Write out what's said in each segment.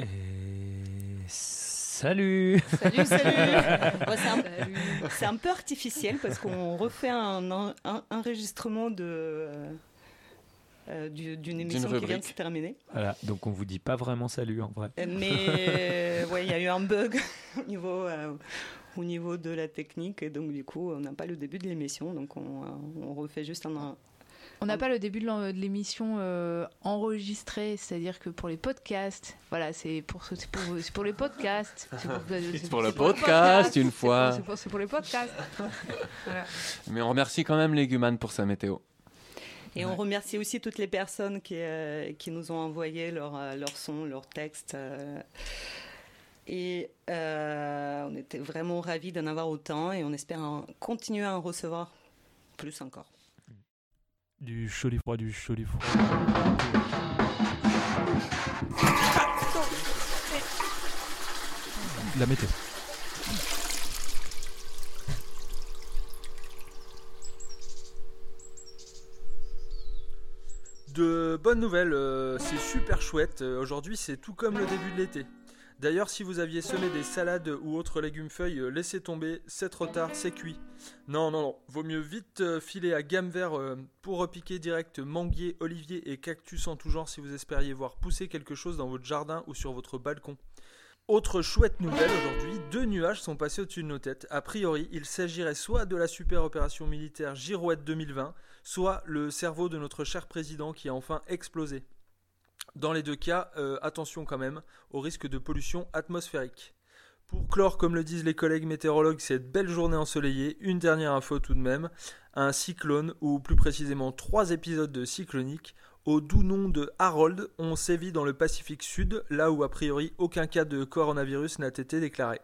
Et salut. Salut. Bon, c'est un peu artificiel parce qu'on refait un enregistrement d'une émission qui vient de se terminer. Voilà, donc on vous dit pas vraiment salut en vrai. Mais il y a eu un bug au niveau de la technique et donc du coup on n'a pas le début de l'émission, donc on refait juste un... On n'a pas le début de l'émission enregistrée, c'est-à-dire que pour les podcasts, voilà, c'est pour les podcasts. C'est pour le podcast, une fois. C'est pour les podcasts. Voilà. Mais on remercie quand même Léguman pour sa météo. Et on remercie aussi toutes les personnes qui nous ont envoyé leurs sons, leurs textes. Et on était vraiment ravis d'en avoir autant et on espère continuer à en recevoir plus encore. Du cholifroid. La météo. De bonnes nouvelles, c'est super chouette. Aujourd'hui, c'est tout comme le début de l'été. D'ailleurs, si vous aviez semé des salades ou autres légumes-feuilles, laissez tomber, c'est trop tard, c'est cuit. Non, vaut mieux vite filer à gamme vert pour repiquer direct manguier, olivier et cactus en tout genre si vous espériez voir pousser quelque chose dans votre jardin ou sur votre balcon. Autre chouette nouvelle aujourd'hui, 2 nuages sont passés au-dessus de nos têtes. A priori, il s'agirait soit de la super opération militaire Girouette 2020, soit le cerveau de notre cher président qui a enfin explosé. Dans les deux cas, attention quand même au risque de pollution atmosphérique. Pour clore, comme le disent les collègues météorologues, cette belle journée ensoleillée, une dernière info tout de même. Un cyclone, ou plus précisément 3 épisodes de cyclonique, au doux nom de Harold, ont sévi dans le Pacifique Sud, là où a priori aucun cas de coronavirus n'a été déclaré.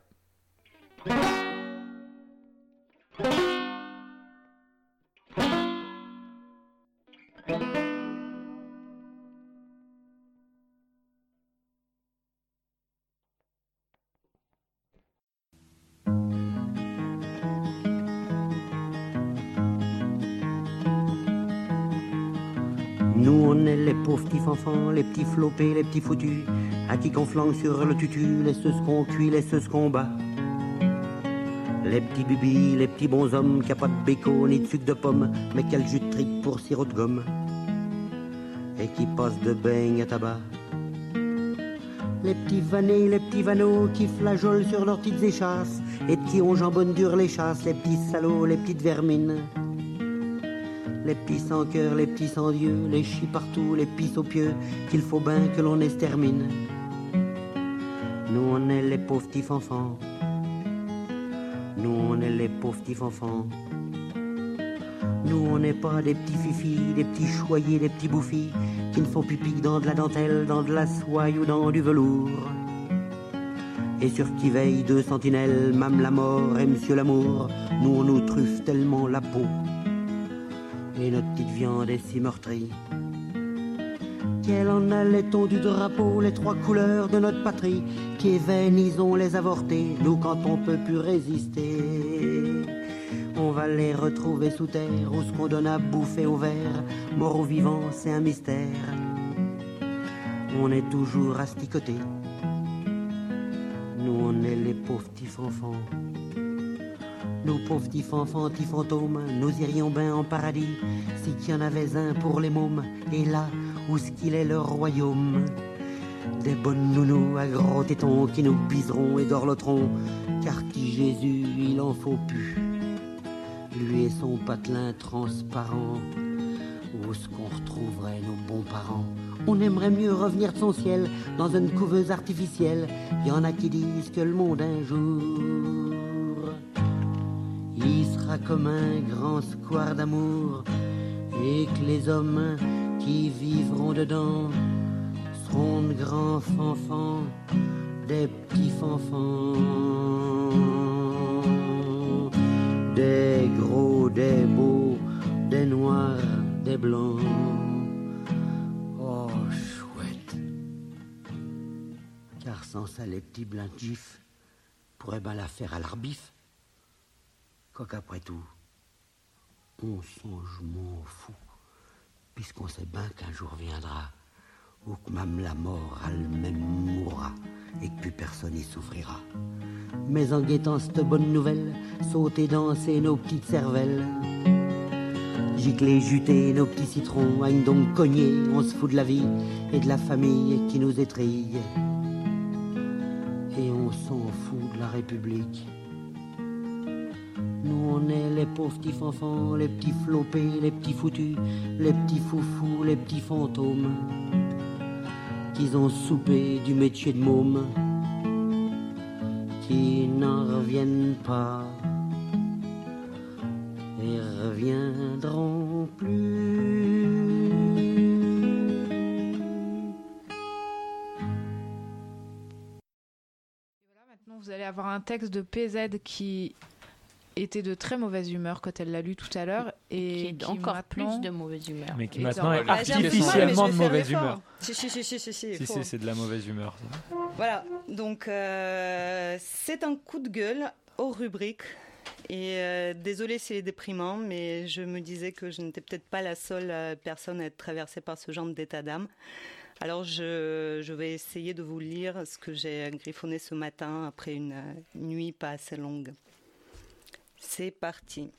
Nous on est les pauvres petits fanfans, les petits flopés, les petits foutus, à qui qu'on flanque sur le tutu, les ceux qu'on cuit, les ceux qu'on bat. Les petits bubis, les petits bonshommes, qui a pas de béco ni de sucre de pomme, mais quel jus de tripe pour sirop de gomme, et qui passent de beignes à tabac. Les petits vanets, les petits vanneaux, qui flageolent sur leurs petites échasses, et qui ont jambonne dure les chasses, les petits salauds, les petites vermines. Les petits sans cœur, les petits sans Dieu, les chis partout, les pis aux pieux, qu'il faut bien que l'on extermine. Nous on est les pauvres petits fanfans. Nous on est les pauvres petits fanfans. Nous on n'est pas des petits fifis, des petits choyés, des petits bouffis, qui ne font pipi que dans de la dentelle, dans de la soie ou dans du velours. Et sur qui veillent 2 sentinelles, Mame la mort et Monsieur l'amour, nous on nous truffe tellement la peau. Et notre petite viande est si meurtrie qu'elle en a les tons du drapeau, les 3 couleurs de notre patrie, qui événisons les avortés, nous quand on peut plus résister. On va les retrouver sous terre, où ce qu'on donne à bouffer au verre, mort ou vivant, c'est un mystère. On est toujours asticotés, nous on est les pauvres petits fanfans. Nous pauvres petits fanfans, petits fantômes, nous irions bien en paradis, si qu'il y en avait un pour les mômes, et là, où ce qu'il est leur royaume. Des bonnes nounous à gros tétons qui nous biseront et dorloteront, car qui Jésus, il en faut plus. Lui et son patelin transparent, où est-ce qu'on retrouverait nos bons parents? On aimerait mieux revenir de son ciel, dans une couveuse artificielle. Y en a qui disent que le monde un jour il sera comme un grand square d'amour, et que les hommes qui vivront dedans seront de grands fanfans, des petits fanfans, des gros, des beaux, des noirs, des blancs. Oh, chouette. Car sans ça, les petits blancs de gif pourraient bien la faire à l'arbif. Qu'après tout, on songe m'en fou, puisqu'on sait bien qu'un jour viendra où que même la mort elle-même mourra. et que plus personne y souffrira. Mais en guettant cette bonne nouvelle, sauter, danser nos petites cervelles. Gicler, juter nos petits citrons, agne donc cogner, on se fout de la vie et de la famille qui nous étrille. Et on s'en fout de la République. Nous on est les pauvres petits fanfans, les petits flopés, les petits foutus, les petits foufous, les petits fantômes, qu'ils ont soupé du métier de môme, qui n'en reviennent pas et reviendront plus. Voilà, maintenant vous allez avoir un texte de PZ qui était de très mauvaise humeur quand elle l'a lu tout à l'heure et Qui est qui encore maintenant... plus de mauvaise humeur. Mais qui Et maintenant est ça- artificiellement de mauvaise humeur. Si, Si, c'est de la mauvaise humeur. Ça. Voilà, donc c'est un coup de gueule hors rubrique. Et désolée s'il est déprimant, mais je me disais que je n'étais peut-être pas la seule personne à être traversée par ce genre d'état d'âme. Alors je vais essayer de vous lire ce que j'ai griffonné ce matin après une nuit pas assez longue. C'est parti.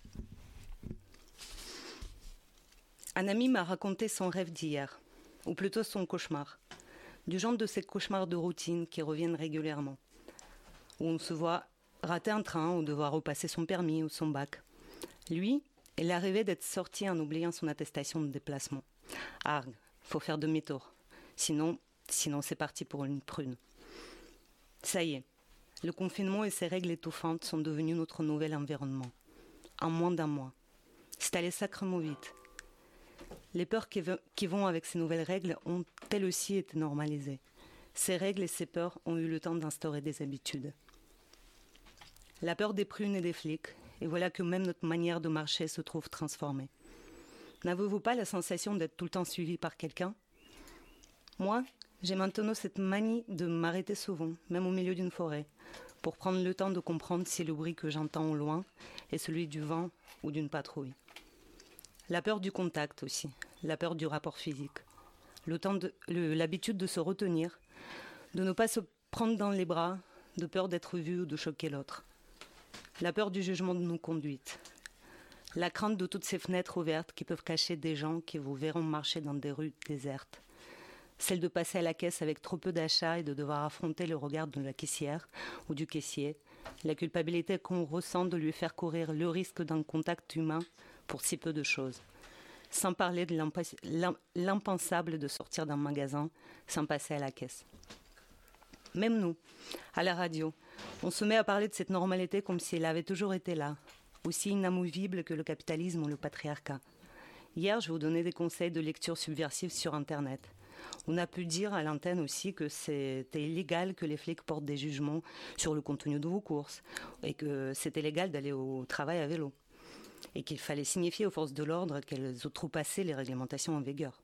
Un ami m'a raconté son rêve d'hier, ou plutôt son cauchemar. Du genre de ces cauchemars de routine qui reviennent régulièrement, où on se voit rater un train ou devoir repasser son permis ou son bac. Lui, il arrivait d'être sorti en oubliant son attestation de déplacement. Argue, faut faire demi-tour. Sinon c'est parti pour une prune. Ça y est, le confinement et ses règles étouffantes sont devenus notre nouvel environnement. En moins d'un mois. C'est allé sacrément vite. Les peurs qui vont avec ces nouvelles règles ont elles aussi été normalisées. Ces règles et ces peurs ont eu le temps d'instaurer des habitudes. La peur des prunes et des flics, et voilà que même notre manière de marcher se trouve transformée. N'avez-vous pas la sensation d'être tout le temps suivi par quelqu'un ? Moi, j'ai maintenant cette manie de m'arrêter souvent, même au milieu d'une forêt, pour prendre le temps de comprendre si le bruit que j'entends au loin est celui du vent ou d'une patrouille. La peur du contact aussi, la peur du rapport physique, l'habitude de se retenir, de ne pas se prendre dans les bras, de peur d'être vu ou de choquer l'autre. La peur du jugement de nos conduites, la crainte de toutes ces fenêtres ouvertes qui peuvent cacher des gens qui vous verront marcher dans des rues désertes. Celle de passer à la caisse avec trop peu d'achats et de devoir affronter le regard de la caissière ou du caissier, la culpabilité qu'on ressent de lui faire courir le risque d'un contact humain pour si peu de choses. Sans parler de l'impensable de sortir d'un magasin sans passer à la caisse. Même nous, à la radio, on se met à parler de cette normalité comme si elle avait toujours été là, aussi inamovible que le capitalisme ou le patriarcat. Hier, je vous donnais des conseils de lecture subversive sur Internet. On a pu dire à l'antenne aussi que c'était illégal que les flics portent des jugements sur le contenu de vos courses et que c'était légal d'aller au travail à vélo et qu'il fallait signifier aux forces de l'ordre qu'elles outrepassaient les réglementations en vigueur.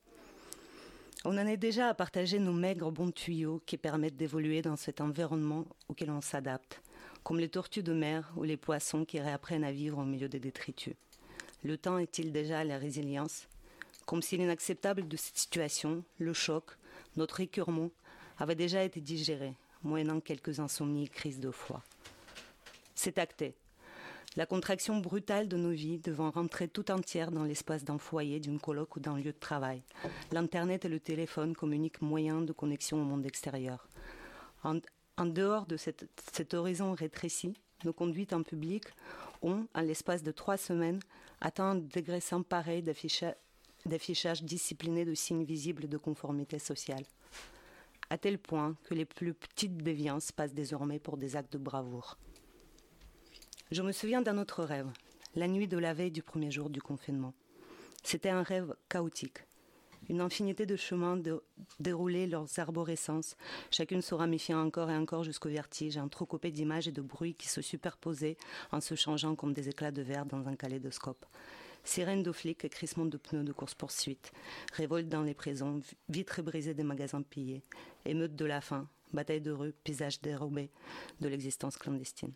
On en est déjà à partager nos maigres bons tuyaux qui permettent d'évoluer dans cet environnement auquel on s'adapte, comme les tortues de mer ou les poissons qui réapprennent à vivre au milieu des détritus. Le temps est-il déjà à la résilience ? Comme si l'inacceptable de cette situation, le choc, notre écœurement, avait déjà été digéré, moyennant quelques insomnies et crises de foie. C'est acté. La contraction brutale de nos vies devant rentrer tout entière dans l'espace d'un foyer, d'une coloc ou d'un lieu de travail. L'Internet et le téléphone comme unique moyen de connexion au monde extérieur. En dehors de cet horizon rétréci, nos conduites en public ont, en l'espace de 3 semaines, atteint un degré sans pareil d'affichage discipliné de signes visibles de conformité sociale. À tel point que les plus petites déviances passent désormais pour des actes de bravoure. Je me souviens d'un autre rêve, la nuit de la veille du premier jour du confinement. C'était un rêve chaotique. Une infinité de chemins déroulaient leurs arborescences, chacune se ramifiant encore et encore jusqu'au vertige, un trocopé d'images et de bruits qui se superposaient en se changeant comme des éclats de verre dans un kaléidoscope. Sirènes de flics et crissements de pneus de course-poursuite, révolte dans les prisons, vitres brisées des magasins pillés, émeutes de la faim, batailles de rue, paysages dérobés de l'existence clandestine.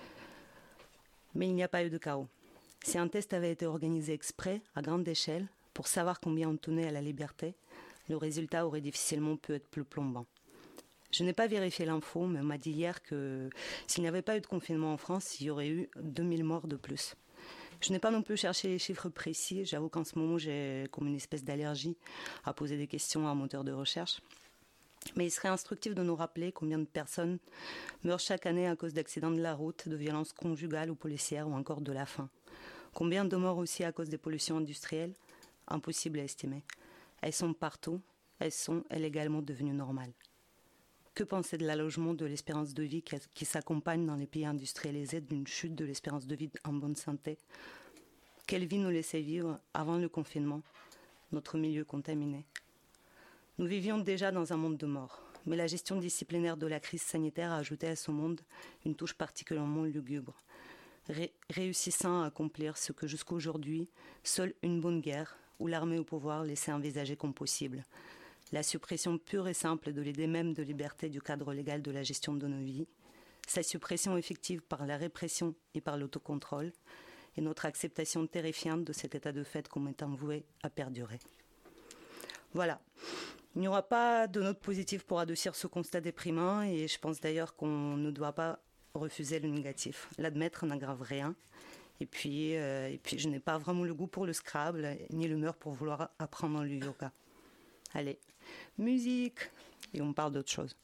Mais il n'y a pas eu de chaos. Si un test avait été organisé exprès, à grande échelle, pour savoir combien on tenait à la liberté, le résultat aurait difficilement pu être plus plombant. Je n'ai pas vérifié l'info, mais on m'a dit hier que s'il n'y avait pas eu de confinement en France, il y aurait eu 2000 morts de plus. Je n'ai pas non plus cherché les chiffres précis. J'avoue qu'en ce moment, j'ai comme une espèce d'allergie à poser des questions à un moteur de recherche. Mais il serait instructif de nous rappeler combien de personnes meurent chaque année à cause d'accidents de la route, de violences conjugales ou policières ou encore de la faim. Combien de morts aussi à cause des pollutions industrielles ? Impossible à estimer. Elles sont partout. Elles sont également devenues normales. Que penser de l'allongement de l'espérance de vie qui s'accompagne dans les pays industrialisés d'une chute de l'espérance de vie en bonne santé ? Quelle vie nous laissait vivre avant le confinement, notre milieu contaminé ? Nous vivions déjà dans un monde de mort, mais la gestion disciplinaire de la crise sanitaire a ajouté à ce monde une touche particulièrement lugubre, réussissant à accomplir ce que jusqu'à aujourd'hui, seule une bonne guerre ou l'armée au pouvoir laissait envisager comme possible. La suppression pure et simple de l'idée même de liberté du cadre légal de la gestion de nos vies, sa suppression effective par la répression et par l'autocontrôle, et notre acceptation terrifiante de cet état de fait comme étant voué à perdurer. Voilà. Il n'y aura pas de note positive pour adoucir ce constat déprimant, et je pense d'ailleurs qu'on ne doit pas refuser le négatif. L'admettre n'aggrave rien. Et puis, je n'ai pas vraiment le goût pour le Scrabble, ni l'humeur pour vouloir apprendre le yoga. Allez, musique, et on parle d'autre chose.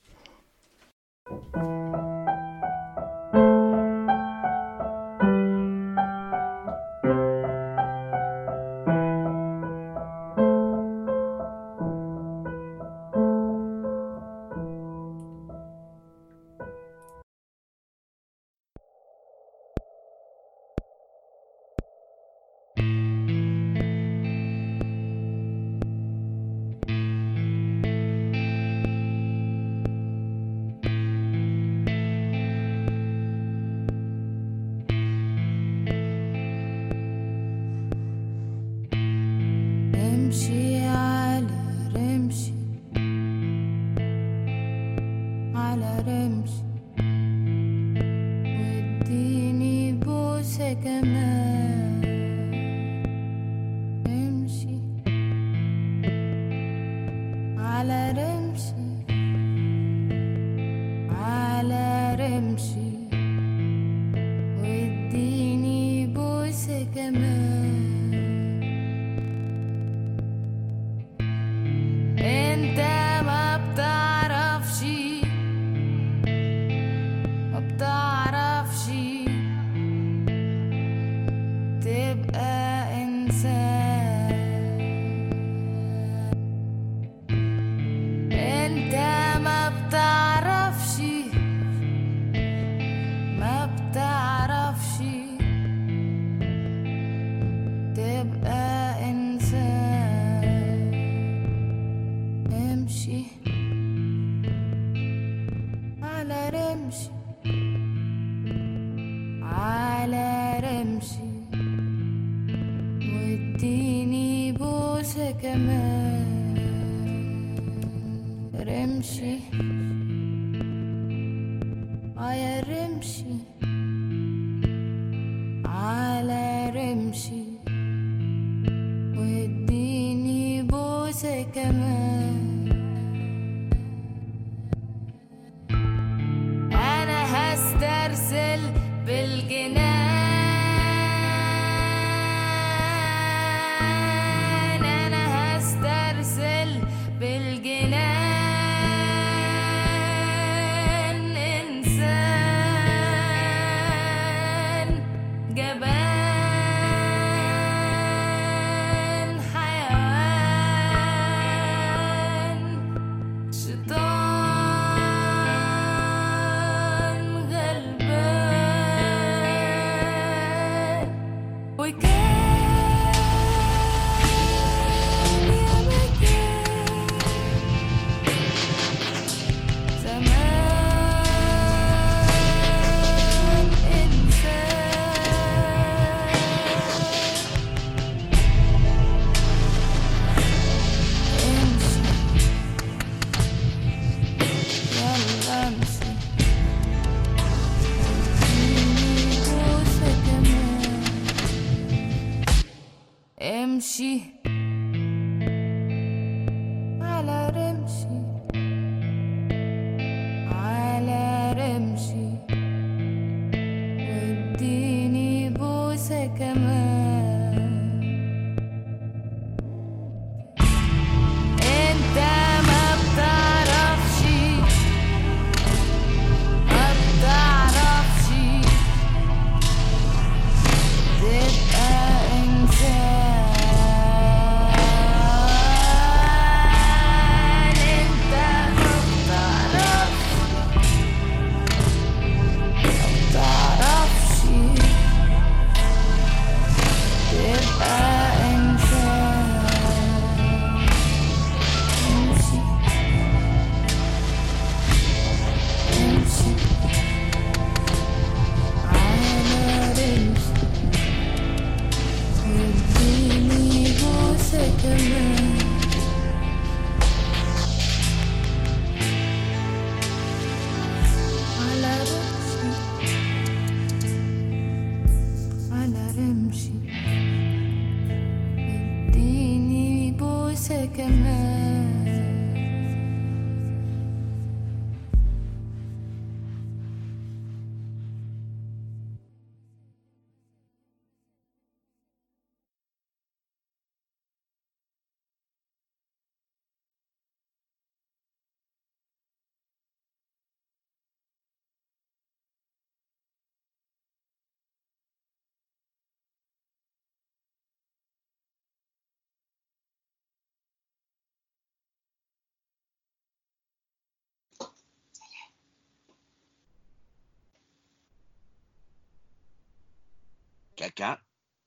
Caca.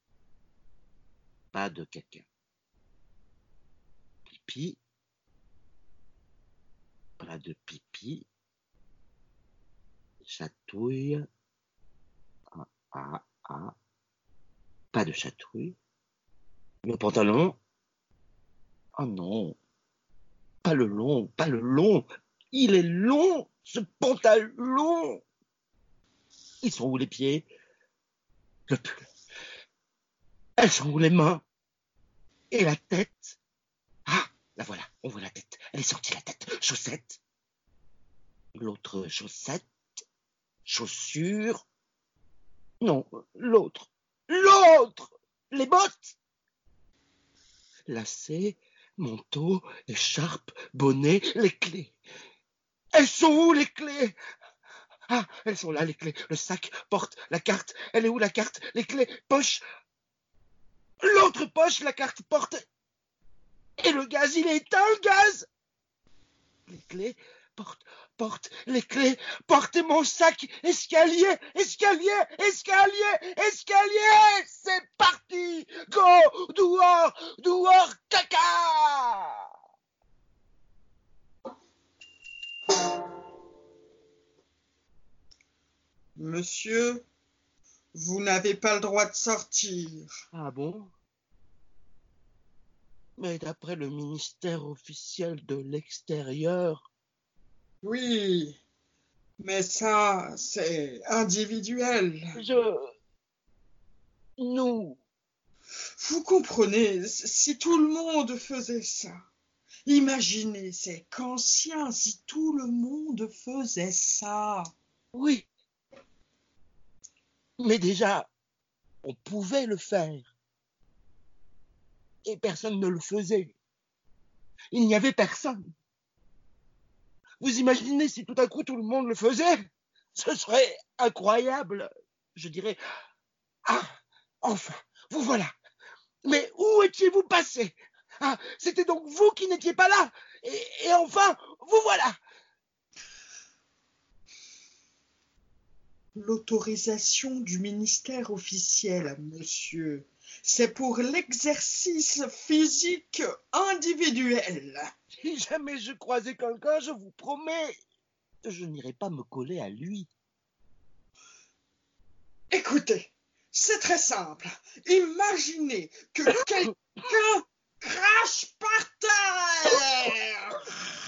Pas de caca. Pipi. Pas de pipi. Chatouille. Pas de chatouille. Le pantalon. Oh non. Pas le long. Il est long, ce pantalon. Ils sont où les pieds? Le pull. Elles sont où les mains? Et la tête? Ah, la voilà, on voit la tête. Elle est sortie la tête. Chaussette. L'autre chaussette. Chaussure. Non, l'autre. Les bottes. Lacets, manteau, écharpe, bonnet, les clés. Elles sont où les clés? Ah, elles sont là les clés. Le sac, porte, la carte. Elle est où la carte? Les clés, poche. L'autre poche, la carte, porte. Et le gaz, il est éteint, le gaz. Les clés, porte, les clés, portez mon sac, escalier. C'est parti. Go, dehors, caca. Monsieur, vous n'avez pas le droit de sortir. Ah bon? Mais d'après le ministère officiel de l'extérieur... Oui, mais ça, c'est individuel. Nous... Vous comprenez, si tout le monde faisait ça. Imaginez, c'est qu'ancien, si tout le monde faisait ça. Oui. Mais déjà, on pouvait le faire. Et personne ne le faisait. Il n'y avait personne. Vous imaginez si tout à coup tout le monde le faisait? Ce serait incroyable. Je dirais, ah, enfin, vous voilà. Mais où étiez-vous passé? Ah, c'était donc vous qui n'étiez pas là. Et enfin, vous voilà. L'autorisation du ministère officiel, monsieur, c'est pour l'exercice physique individuel. Si jamais je croisais quelqu'un, je vous promets, je n'irai pas me coller à lui. Écoutez, c'est très simple. Imaginez que quelqu'un crache par terre.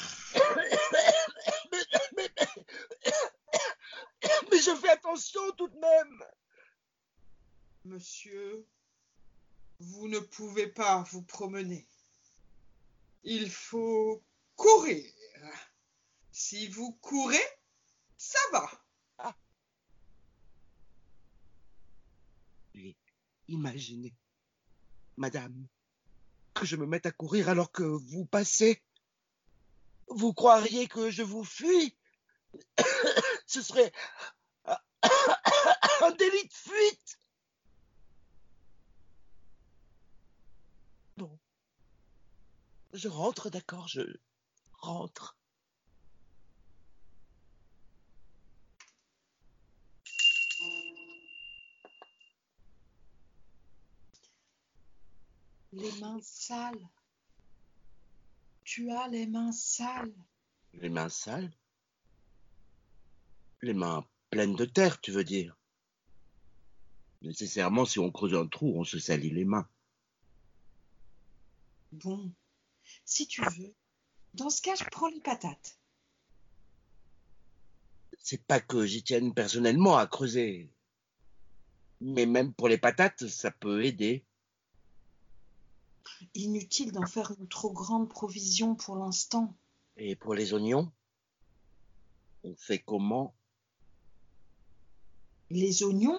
Mais je fais attention tout de même. Monsieur, vous ne pouvez pas vous promener. Il faut courir. Si vous courez, ça va. Ah. Imaginez, madame, que je me mette à courir alors que vous passez. Vous croiriez que je vous fuis? Ce serait un délit de fuite. Bon. Je rentre, d'accord, je rentre. Les mains sales. Tu as les mains sales. Les mains sales? Les mains pleines de terre, tu veux dire? Nécessairement, si on creuse un trou, on se salit les mains. Bon, si tu veux, dans ce cas, je prends les patates. C'est pas que j'y tienne personnellement à creuser. Mais même pour les patates, ça peut aider. Inutile d'en faire une trop grande provision pour l'instant. Et pour les oignons? On fait comment? Les oignons?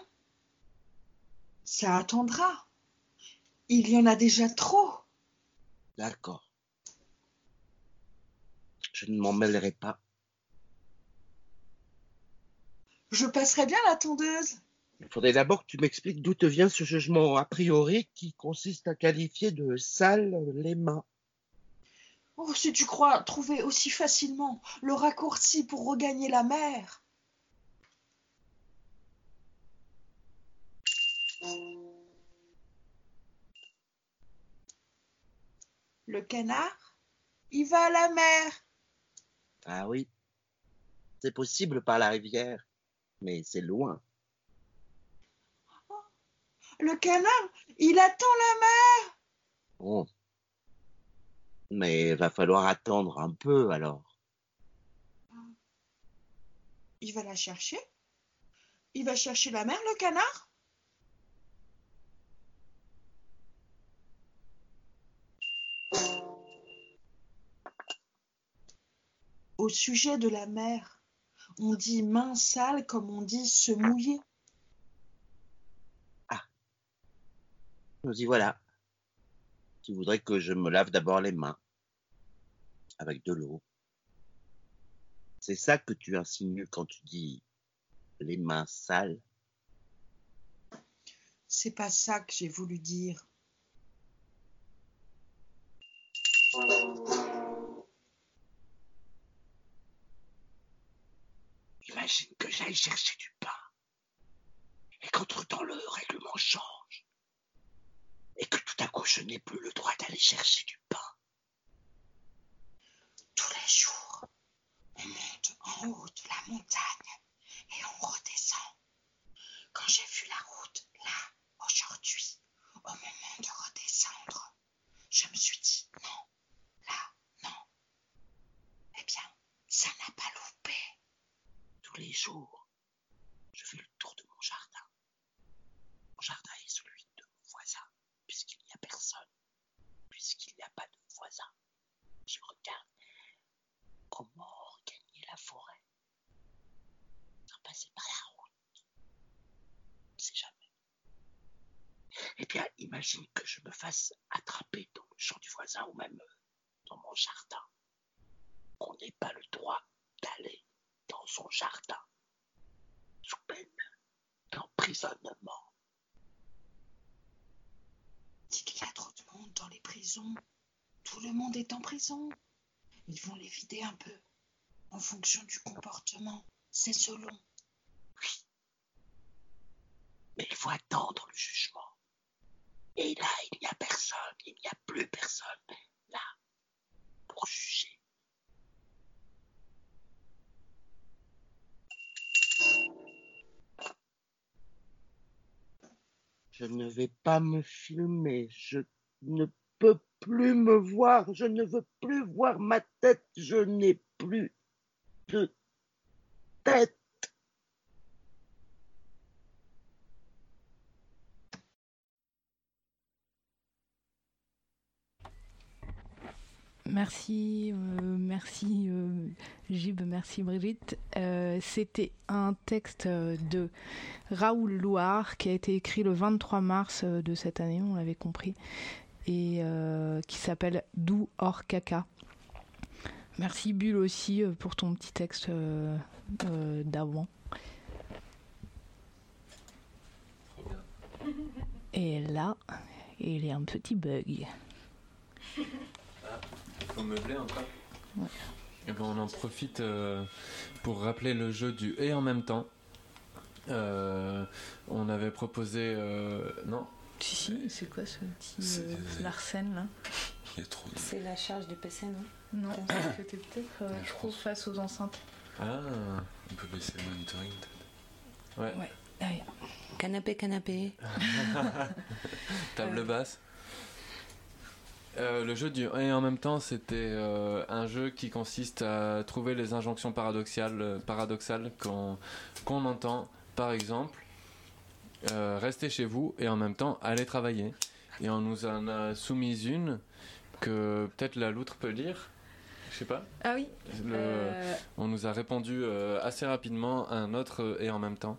Ça attendra. Il y en a déjà trop. D'accord. Je ne m'en mêlerai pas. Je passerai bien la tondeuse. Il faudrait d'abord que tu m'expliques d'où te vient ce jugement a priori qui consiste à qualifier de sales les mains. Oh, si tu crois trouver aussi facilement le raccourci pour regagner la mer. Le canard, il va à la mer. Ah oui, c'est possible par la rivière, mais c'est loin. Le canard, il attend la mer. Bon, mais va falloir attendre un peu alors. Il va la chercher. Il va chercher la mer, le canard. Au sujet de la mer, on dit main sale comme on dit se mouiller. Ah, nous y voilà. Tu voudrais que je me lave d'abord les mains avec de l'eau. C'est ça que tu insinues quand tu dis les mains sales? C'est pas ça que j'ai voulu dire. Imagine que j'aille chercher du pain et qu'entre-temps le règlement change et que tout à coup je n'ai plus le droit d'aller chercher du pain. Tous les jours, on monte en haut de la montagne et on redescend. Quand j'ai vu la route là, aujourd'hui, au moment de redescendre, je me suis dit non, là, non. Eh bien, ça n'a pas loupé. Tous les jours, je fais le tour de mon jardin. Mon jardin est celui de mon voisin, puisqu'il n'y a personne, puisqu'il n'y a pas de voisin. Je regarde comment regagner la forêt, sans passer par la route. On ne sait jamais. Eh bien, imagine que je me fasse attraper dans le champ du voisin ou même dans mon jardin. On n'ait pas le droit d'aller dans son jardin, sous peine d'emprisonnement. Il y a trop de monde dans les prisons. Tout le monde est en prison. Ils vont les vider un peu, en fonction du comportement. C'est selon. Oui. Mais il faut attendre le jugement. Et là, il n'y a personne, il n'y a plus personne, là, pour juger. Je ne vais pas me filmer, je ne peux plus me voir, je ne veux plus voir ma tête, je n'ai plus de tête. Merci Gib, merci Brigitte. C'était un texte de Raoul Louard qui a été écrit le 23 mars de cette année, on l'avait compris, et qui s'appelle Doux hors caca. Merci Bulle aussi pour ton petit texte d'avant. Et là, il y a un petit bug. Faut meubler encore. Ouais. Et ben on en profite pour rappeler le jeu du et en même temps. On avait proposé non. Si, c'est quoi ce petit Larsen là? Il y a trop de... C'est la charge du PC, non? Non, c'était peut-être trop face aux enceintes. Ah, on peut baisser le monitoring peut-être. Ouais. Ah, yeah. Canapé. Table basse. Le jeu du et en même temps, c'était un jeu qui consiste à trouver les injonctions paradoxales qu'on entend. Par exemple, restez chez vous et en même temps, allez travailler. Et on nous en a soumis une que peut-être la loutre peut lire. Je sais pas. Ah oui. On nous a répondu assez rapidement un autre et en même temps.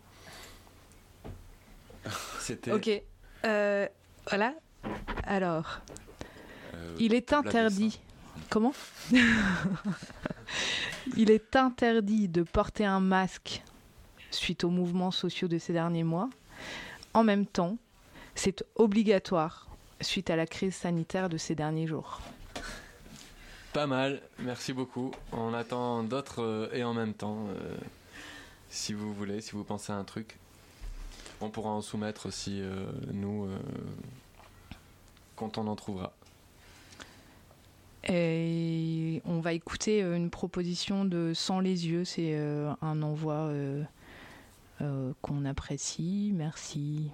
C'était. Ok. Voilà. Alors. Il est interdit. Comment? Il est interdit de porter un masque suite aux mouvements sociaux de ces derniers mois. En même temps, c'est obligatoire suite à la crise sanitaire de ces derniers jours. Pas mal, merci beaucoup. On attend d'autres et en même temps, si vous voulez, si vous pensez à un truc. On pourra en soumettre aussi, nous, quand on en trouvera. Et on va écouter une proposition de Sans les yeux. C'est un envoi qu'on apprécie. Merci.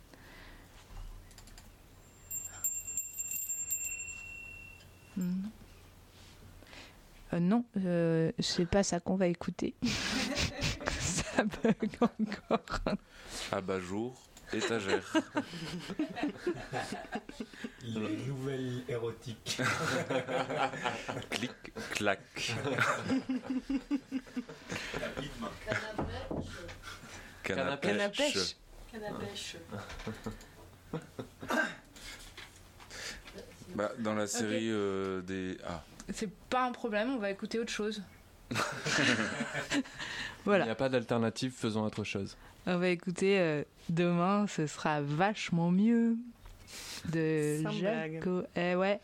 Non, c'est pas ça qu'on va écouter. Ça bug encore. Abat-jour, étagère. Les nouvelles érotiques. Clic, clac. Canapèche. Bah, dans la série des... Ah. C'est pas un problème, on va écouter autre chose. Voilà. Il n'y a pas d'alternative, faisons autre chose. On va écouter Demain, ce sera vachement mieux de Jaco. Ouais.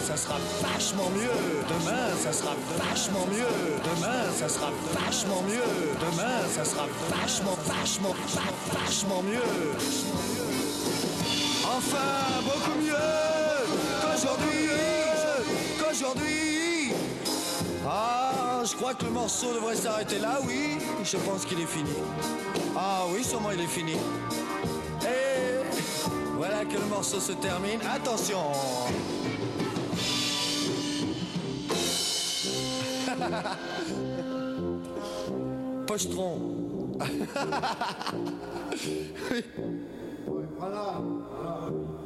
ça sera vachement mieux. Demain, ça sera vachement mieux. Demain, ça sera vachement mieux. Demain, ça sera vachement mieux. Enfin, beaucoup mieux qu'aujourd'hui. Ah, je crois que le morceau devrait s'arrêter là, oui. Je pense qu'il est fini. Ah oui, sûrement il est fini. Et voilà que le morceau se termine. Attention. Pochetron. Oui. Voilà.